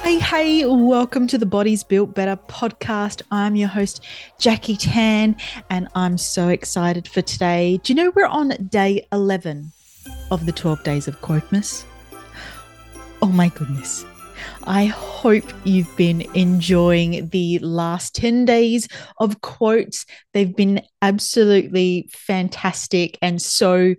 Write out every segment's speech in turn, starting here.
Hey, welcome to the Bodies Built Better podcast. I'm your host, Jackie Tan, and I'm so excited for today. Do you know we're on day 11 of the 12 days of Quotemas? Oh my goodness. I hope you've been enjoying the last 10 days of quotes. They've been absolutely fantastic and so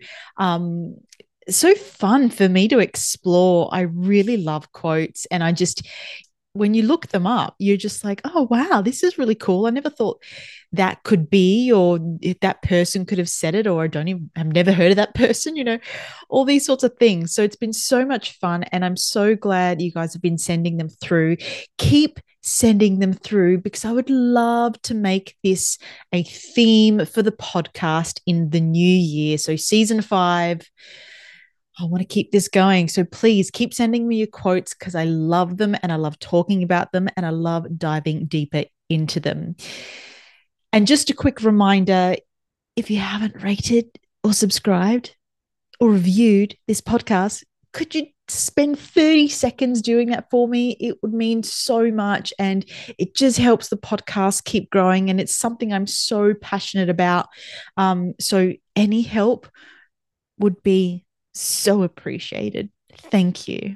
fun for me to explore. I really love quotes, and when you look them up, you're just like, oh, wow, this is really cool. I never thought that could be, or if that person could have said it, or I've never heard of that person, all these sorts of things. So it's been so much fun, and I'm so glad you guys have been sending them through. Keep sending them through, because I would love to make this a theme for the podcast in the new year. So season 5, I want to keep this going. So please keep sending me your quotes, because I love them and I love talking about them and I love diving deeper into them. And just a quick reminder, if you haven't rated or subscribed or reviewed this podcast, could you spend 30 seconds doing that for me? It would mean so much, and it just helps the podcast keep growing, and it's something I'm so passionate about. So any help would be so appreciated. Thank you.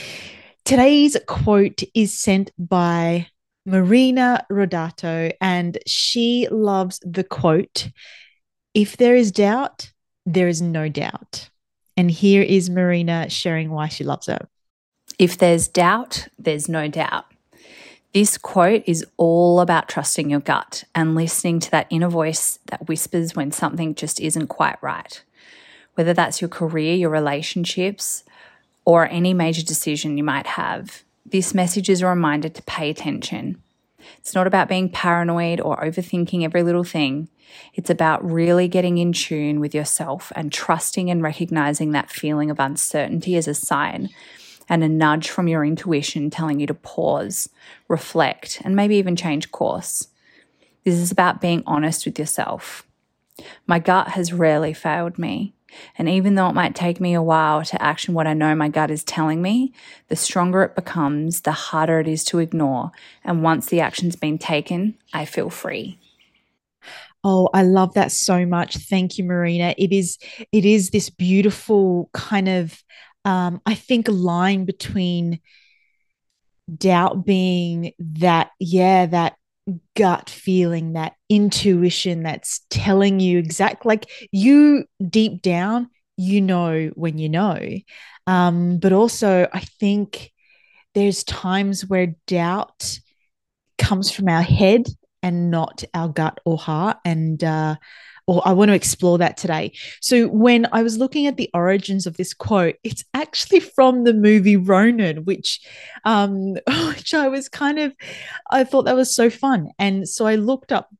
Today's quote is sent by Marina Rodato, and she loves the quote, "If there is doubt, there is no doubt." And here is Marina sharing why she loves it. If there's doubt, there's no doubt. This quote is all about trusting your gut and listening to that inner voice that whispers when something just isn't quite right. Whether that's your career, your relationships, or any major decision you might have, this message is a reminder to pay attention. It's not about being paranoid or overthinking every little thing. It's about really getting in tune with yourself and trusting and recognizing that feeling of uncertainty as a sign and a nudge from your intuition telling you to pause, reflect, and maybe even change course. This is about being honest with yourself. My gut has rarely failed me. And even though it might take me a while to action what I know my gut is telling me, the stronger it becomes, the harder it is to ignore. And once the action's been taken, I feel free. Oh, I love that so much. Thank you, Marina. It is this beautiful kind of, I think, line between doubt being that gut feeling, that intuition that's telling you like you deep down, when you know. But also I think there's times where doubt comes from our head and not our gut or heart. And or I want to explore that today. So when I was looking at the origins of this quote, it's actually from the movie Ronin, which I was I thought that was so fun. And so I looked up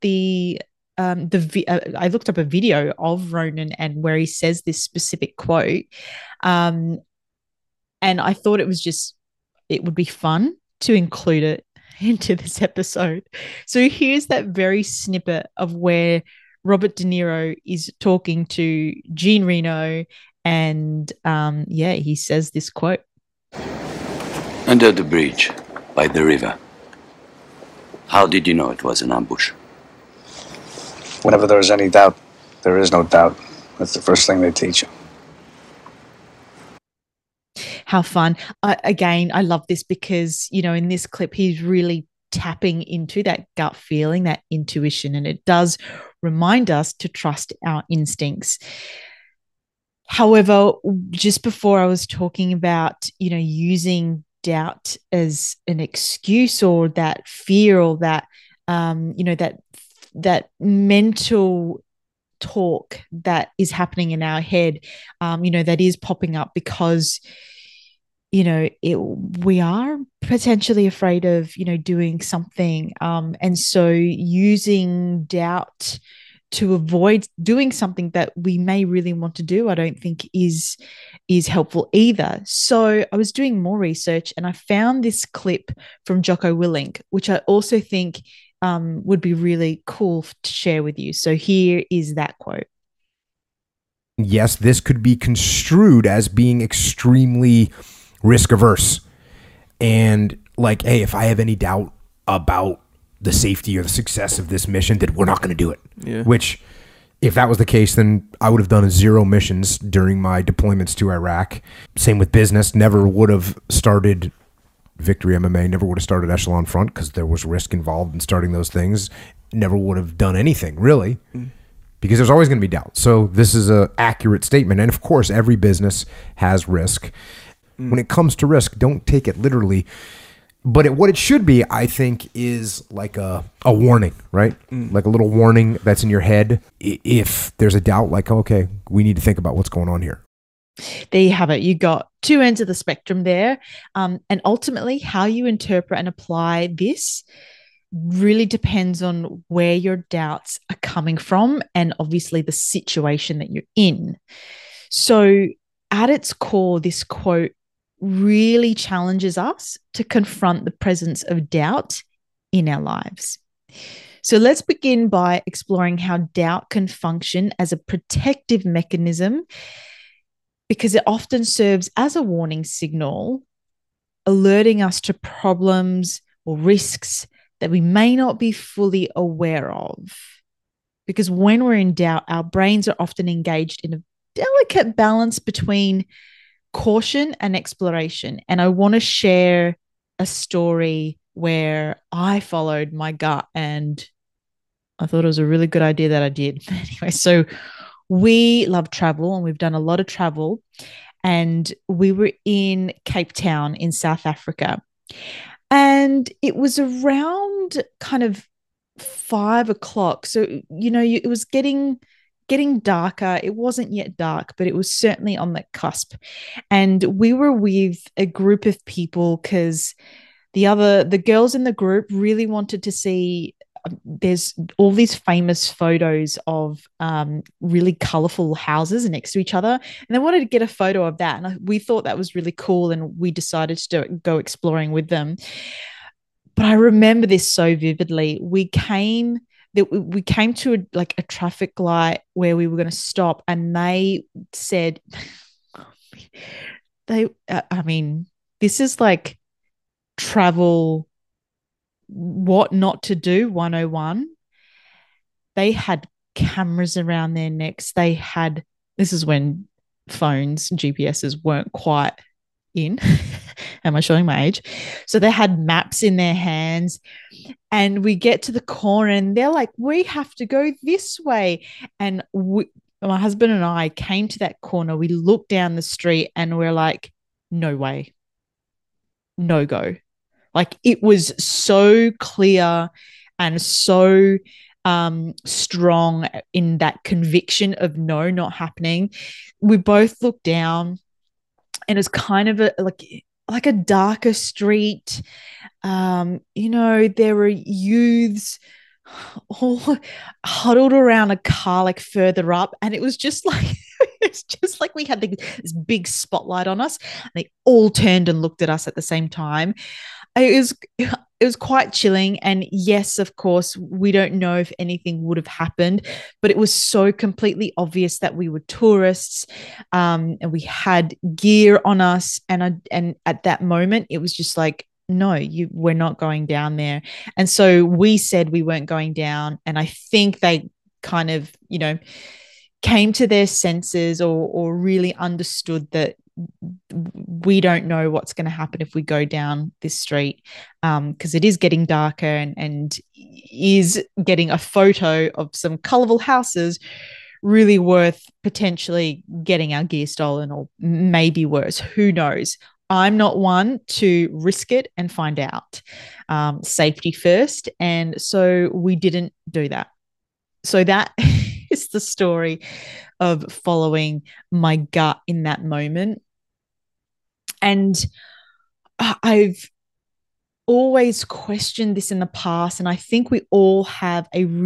I looked up a video of Ronin and where he says this specific quote. And I thought it would be fun to include it into this episode. So here's that very snippet of where Robert De Niro is talking to Jean Reno, and he says this quote. Under the bridge, by the river. How did you know it was an ambush? Whenever there is any doubt, there is no doubt. That's the first thing they teach you. How fun. Again, I love this because, in this clip, he's really tapping into that gut feeling, that intuition, and it does remind us to trust our instincts. However, just before I was talking about, using doubt as an excuse, or that fear, or that, that mental talk that is happening in our head, that is popping up because we are potentially afraid of, doing something. And so using doubt to avoid doing something that we may really want to do, I don't think is helpful either. So I was doing more research and I found this clip from Jocko Willink, which I also think would be really cool to share with you. So here is that quote. Yes, this could be construed as being extremely risk averse. And like, hey, if I have any doubt about the safety or the success of this mission, then we're not going to do it. Yeah. Which, if that was the case, then I would have done 0 missions during my deployments to Iraq. Same with business. Never would have started Victory MMA, never would have started Echelon Front because there was risk involved in starting those things. Never would have done anything, really, because there's always going to be doubt. So this is an accurate statement. And of course, every business has risk. When it comes to risk, don't take it literally. But what it should be, I think, is like a warning, right? Like a little warning that's in your head. If there's a doubt, like, okay, we need to think about what's going on here. There you have it. You got 2 ends of the spectrum there. And ultimately, how you interpret and apply this really depends on where your doubts are coming from and obviously the situation that you're in. So at its core, this quote really challenges us to confront the presence of doubt in our lives. So let's begin by exploring how doubt can function as a protective mechanism, because it often serves as a warning signal, alerting us to problems or risks that we may not be fully aware of. Because when we're in doubt, our brains are often engaged in a delicate balance between caution and exploration. And I want to share a story where I followed my gut and I thought it was a really good idea that I did. Anyway, so we love travel and we've done a lot of travel, and we were in Cape Town in South Africa, and it was around kind of 5 o'clock. So, it was getting darker. It wasn't yet dark, but it was certainly on the cusp. And we were with a group of people because the girls in the group really wanted to see, there's all these famous photos of really colorful houses next to each other, and they wanted to get a photo of that. And we thought that was really cool, and we decided to go exploring with them. But I remember this so vividly. We came to a traffic light where we were going to stop, and they said, this is like travel, what not to do 101. They had cameras around their necks. This is when phones, GPSs weren't quite in. Am I showing my age? So they had maps in their hands, and we get to the corner and they're like, we have to go this way. And my husband and I came to that corner. We looked down the street and we're like, no way, no go. Like, it was so clear and so strong in that conviction of no, not happening. We both looked down, and it was kind of like a darker street. There were youths all huddled around a car like further up, and it was just like we had this big spotlight on us, and they all turned and looked at us at the same time. It was quite chilling. And yes, of course, we don't know if anything would have happened, but it was so completely obvious that we were tourists, and we had gear on us. And at that moment, it was just like, no, we're not going down there. And so we said we weren't going down. And I think they kind of, came to their senses or really understood that we don't know what's going to happen if we go down this street, because it is getting darker and is getting a photo of some colorful houses really worth potentially getting our gear stolen, or maybe worse. Who knows? I'm not one to risk it and find out. Safety first. And so we didn't do that. So that is the story of following my gut in that moment. And I've always questioned this in the past, and I think we all have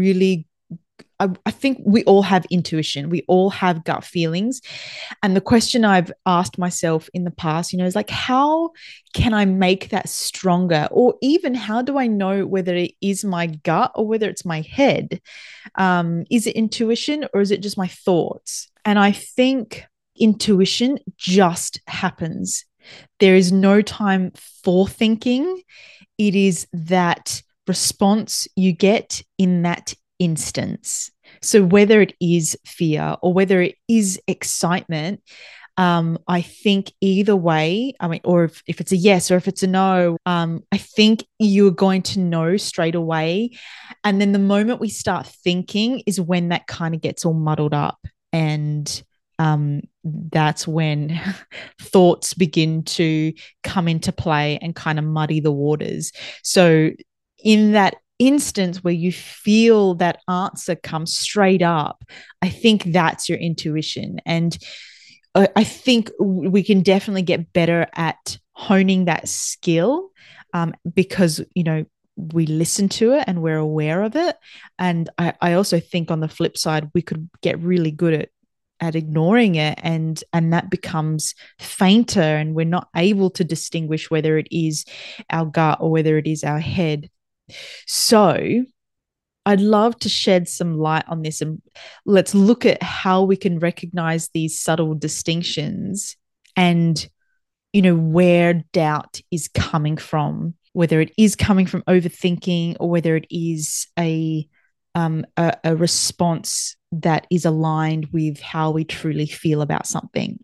I think we all have intuition. We all have gut feelings. And the question I've asked myself in the past, is like, how can I make that stronger? Or even, how do I know whether it is my gut or whether it's my head? Is it intuition or is it just my thoughts? And I think intuition just happens. There is no time for thinking. It is that response you get in that instance. So whether it is fear or whether it is excitement, I think either way, I mean, or if it's a yes or if it's a no, I think you're going to know straight away. And then the moment we start thinking is when that kind of gets all muddled up. And that's when thoughts begin to come into play and kind of muddy the waters. So in that instance where you feel that answer come straight up, I think that's your intuition. And I think we can definitely get better at honing that skill, because, we listen to it and we're aware of it. And I also think on the flip side, we could get really good at ignoring it, and that becomes fainter, and we're not able to distinguish whether it is our gut or whether it is our head. So I'd love to shed some light on this, and let's look at how we can recognize these subtle distinctions and, where doubt is coming from, whether it is coming from overthinking or whether it is a response that is aligned with how we truly feel about something.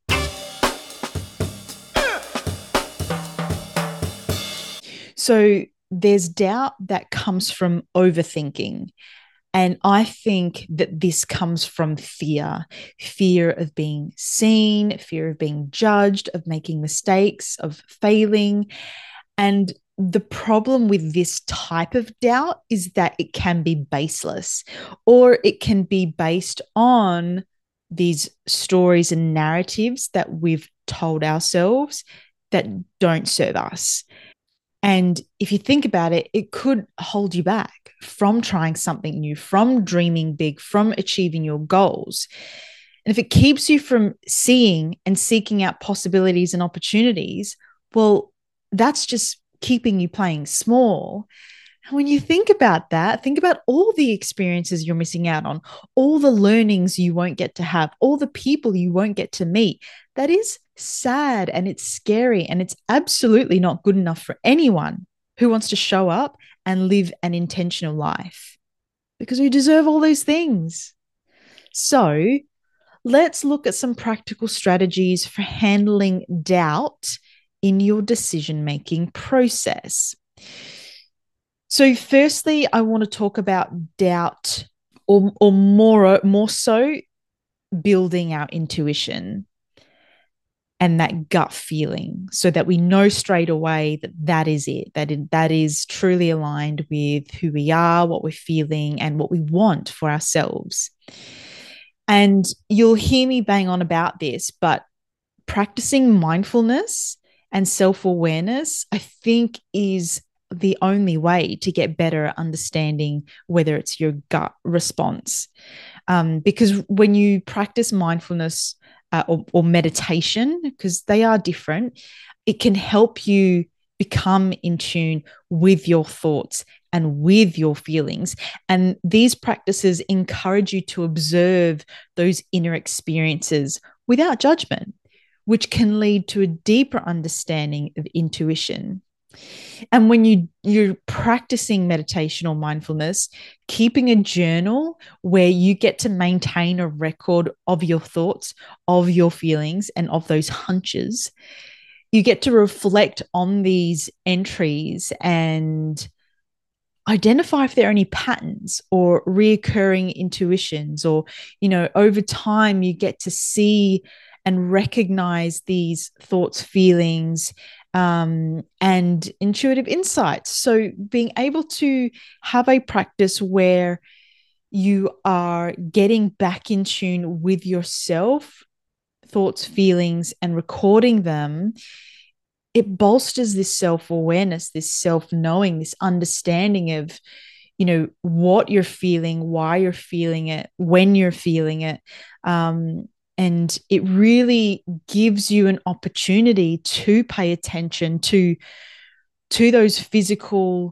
So there's doubt that comes from overthinking. And I think that this comes from fear of being seen, fear of being judged, of making mistakes, of failing. And the problem with this type of doubt is that it can be baseless, or it can be based on these stories and narratives that we've told ourselves that don't serve us. And if you think about it, it could hold you back from trying something new, from dreaming big, from achieving your goals. And if it keeps you from seeing and seeking out possibilities and opportunities, well, that's just keeping you playing small. And when you think about that, think about all the experiences you're missing out on, all the learnings you won't get to have, all the people you won't get to meet. That is sad, and it's scary, and it's absolutely not good enough for anyone who wants to show up and live an intentional life, because we deserve all those things. So let's look at some practical strategies for handling doubt in your decision-making process. So firstly, I want to talk about doubt, or more so building our intuition and that gut feeling, so that we know straight away that that is it, that is truly aligned with who we are, what we're feeling, and what we want for ourselves. And you'll hear me bang on about this, but practicing mindfulness and self-awareness, I think, is the only way to get better at understanding whether it's your gut response. Because when you practice mindfulness or meditation, because they are different, it can help you become in tune with your thoughts and with your feelings. And these practices encourage you to observe those inner experiences without judgment, which can lead to a deeper understanding of intuition. And when you're practicing meditation or mindfulness, keeping a journal where you get to maintain a record of your thoughts, of your feelings, and of those hunches, you get to reflect on these entries and identify if there are any patterns or reoccurring intuitions, or, over time you get to see and recognize these thoughts, feelings, and intuitive insights. So being able to have a practice where you are getting back in tune with yourself, thoughts, feelings, and recording them, it bolsters this self-awareness, this self-knowing, this understanding of, what you're feeling, why you're feeling it, when you're feeling it. And it really gives you an opportunity to pay attention to those physical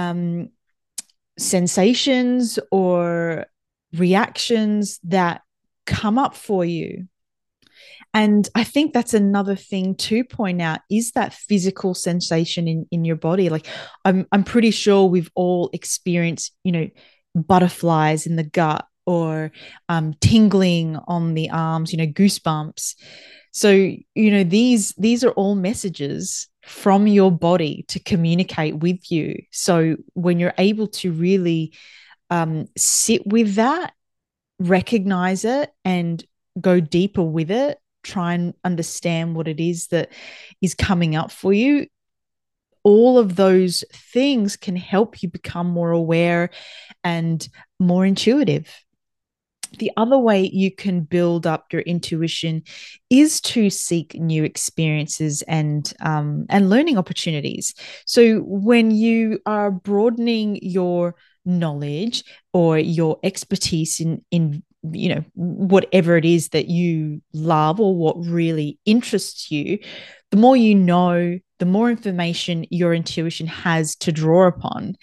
sensations or reactions that come up for you. And I think that's another thing to point out is that physical sensation in your body. Like I'm pretty sure we've all experienced, butterflies in the gut or tingling on the arms, goosebumps. So, these are all messages from your body to communicate with you. So when you're able to really sit with that, recognize it, and go deeper with it, try and understand what it is that is coming up for you, all of those things can help you become more aware and more intuitive. The other way you can build up your intuition is to seek new experiences and learning opportunities. So when you are broadening your knowledge or your expertise in whatever it is that you love or what really interests you, the more you know, the more information your intuition has to draw upon.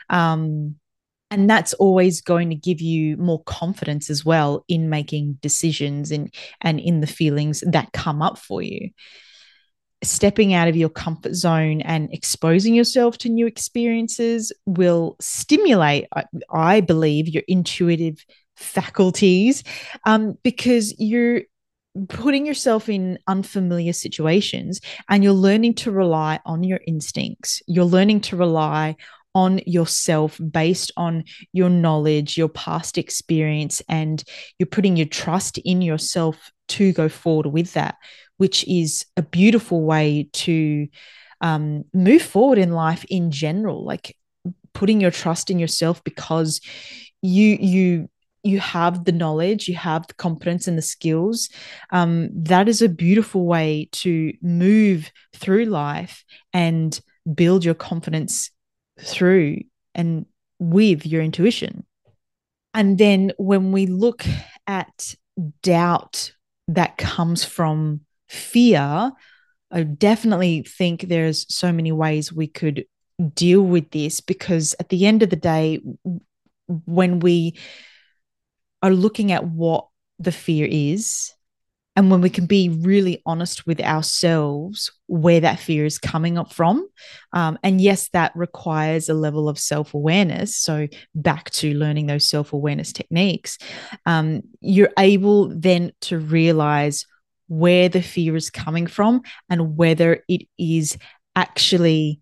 And that's always going to give you more confidence as well in making decisions and in the feelings that come up for you. Stepping out of your comfort zone and exposing yourself to new experiences will stimulate, I believe, your intuitive faculties, because you're putting yourself in unfamiliar situations and you're learning to rely on your instincts. You're learning to rely on yourself based on your knowledge, your past experience, and you're putting your trust in yourself to go forward with that, which is a beautiful way to move forward in life in general. Like putting your trust in yourself because you have the knowledge, you have the competence and the skills. That is a beautiful way to move through life and build your confidence through and with your intuition. And then when we look at doubt that comes from fear, I definitely think there's so many ways we could deal with this, because at the end of the day, when we are looking at what the fear is, and when we can be really honest with ourselves where that fear is coming up from. And yes, that requires a level of self-awareness. So back to learning those self-awareness techniques, you're able then to realize where the fear is coming from and whether it is actually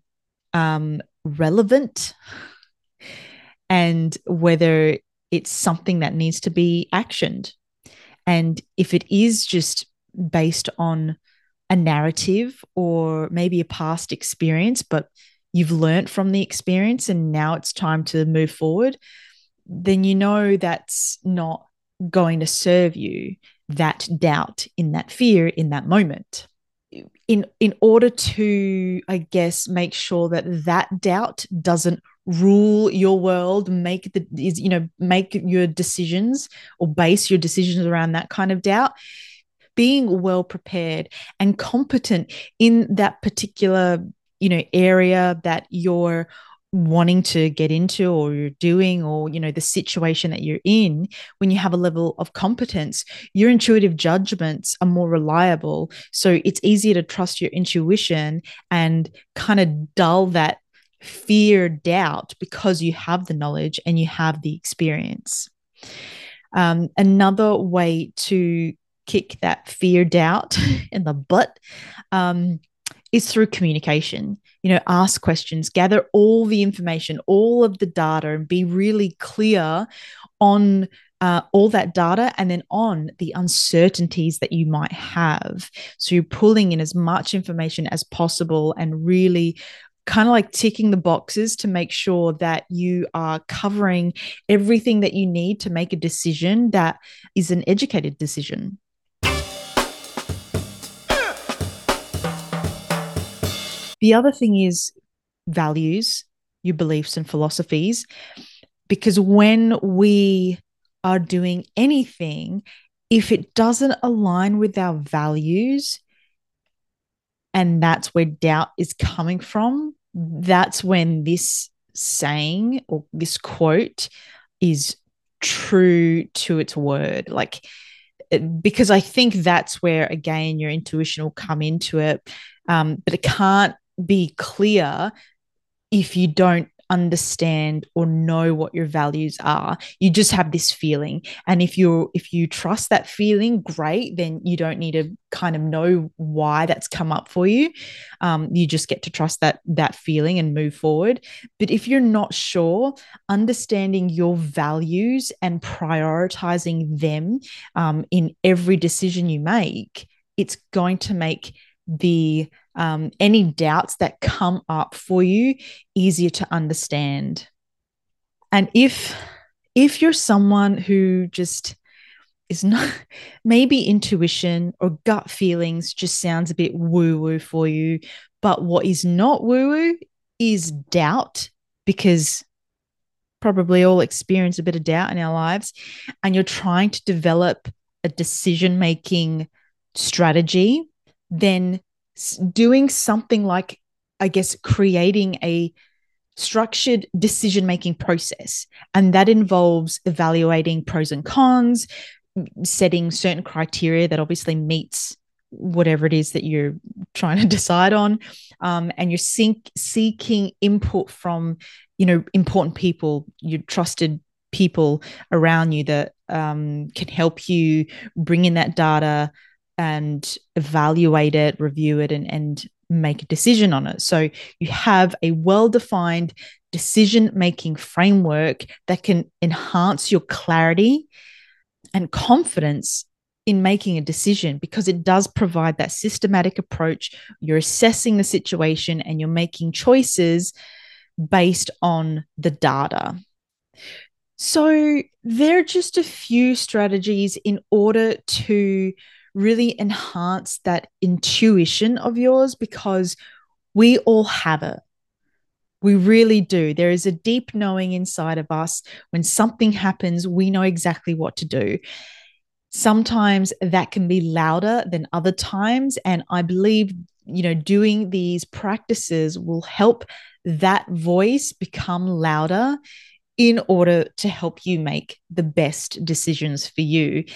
relevant and whether it's something that needs to be actioned. And if it is just based on a narrative or maybe a past experience, but you've learned from the experience and now it's time to move forward, then you know that's not going to serve you, that doubt in that fear in that moment. In order to, I guess, make sure that that doubt doesn't rule your world, make your decisions or base your decisions around that kind of doubt, being well prepared and competent in that particular area that you're wanting to get into or you're doing, or the situation that you're in. When you have a level of competence, your intuitive judgments are more reliable, so it's easier to trust your intuition and kind of dull that fear, doubt, because you have the knowledge and you have the experience. Another way to kick that fear, doubt in the butt is through communication. Ask questions, gather all the information, all of the data, and be really clear on all that data and then on the uncertainties that you might have. So you're pulling in as much information as possible and really kind of like ticking the boxes to make sure that you are covering everything that you need to make a decision that is an educated decision. The other thing is values, your beliefs and philosophies, because when we are doing anything, if it doesn't align with our values, and that's where doubt is coming from, that's when this saying or this quote is true to its word. Like because I think that's where, again, your intuition will come into it. But it can't be clear if you don't understand or know what your values are. You just have this feeling, and if you trust that feeling, great, then you don't need to kind of know why that's come up for you. You just get to trust that feeling and move forward. But if you're not sure, understanding your values and prioritizing them in every decision you make, it's going to make the any doubts that come up for you easier to understand. And if you're someone who just is not, maybe intuition or gut feelings just sounds a bit woo-woo for you, but what is not woo-woo is doubt, because probably all experience a bit of doubt in our lives, and you're trying to develop a decision-making strategy, then doing something like, I guess, creating a structured decision-making process. And that involves evaluating pros and cons, setting certain criteria that obviously meets whatever it is that you're trying to decide on. And you're seeking input from, important people, your trusted people around you that can help you bring in that data and evaluate it, review it, and make a decision on it. So you have a well-defined decision-making framework that can enhance your clarity and confidence in making a decision, because it does provide that systematic approach. You're assessing the situation and you're making choices based on the data. So there are just a few strategies in order to really enhance that intuition of yours, because we all have it. We really do. There is a deep knowing inside of us. When something happens, we know exactly what to do. Sometimes that can be louder than other times. And I believe, doing these practices will help that voice become louder in order to help you make the best decisions for you.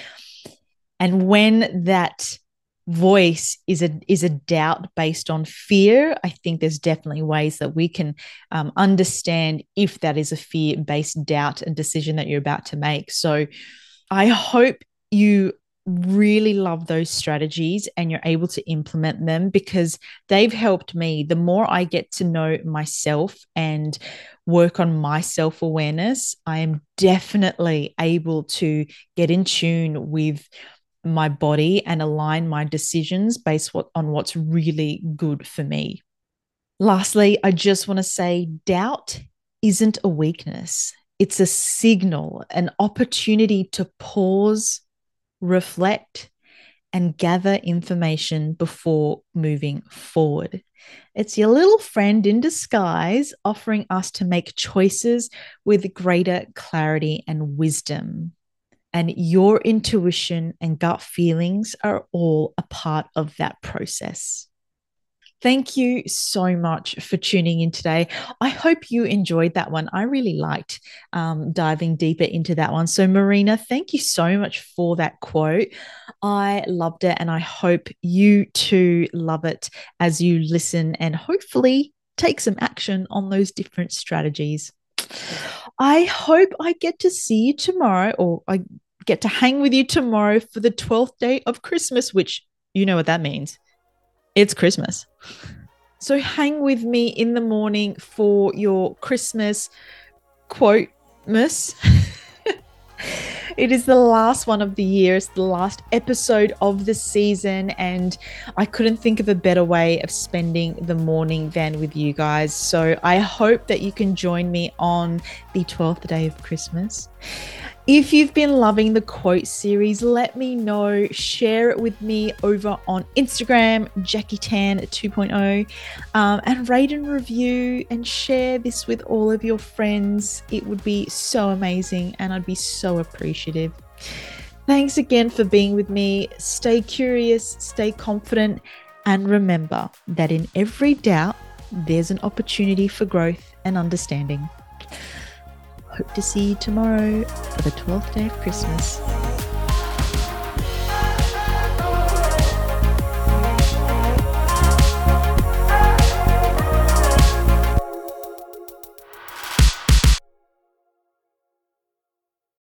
And when that voice is a doubt based on fear, I think there's definitely ways that we can understand if that is a fear-based doubt and decision that you're about to make. So I hope you really love those strategies and you're able to implement them, because they've helped me. The more I get to know myself and work on my self-awareness, I am definitely able to get in tune with my body and align my decisions based on what's really good for me. Lastly, I just want to say doubt isn't a weakness. It's a signal, an opportunity to pause, reflect, and gather information before moving forward. It's your little friend in disguise, offering us to make choices with greater clarity and wisdom. And your intuition and gut feelings are all a part of that process. Thank you so much for tuning in today. I hope you enjoyed that one. I really liked diving deeper into that one. So Marina, thank you so much for that quote. I loved it, and I hope you too love it as you listen and hopefully take some action on those different strategies. I hope I get to see you tomorrow, or I get to hang with you tomorrow for the 12th day of Christmas, which you know what that means. It's Christmas. So hang with me in the morning for your Christmas quote-mas. It is the last one of the year. It's the last episode of the season, and I couldn't think of a better way of spending the morning than with you guys. So I hope that you can join me on the 12th day of Christmas. If you've been loving the quote series, let me know. Share it with me over on Instagram, Jackie Tan 2.0, and rate and review and share this with all of your friends. It would be so amazing, and I'd be so appreciative. Thanks again for being with me. Stay curious, stay confident, and remember that in every doubt, there's an opportunity for growth and understanding. Hope to see you tomorrow for the 12th day of Christmas.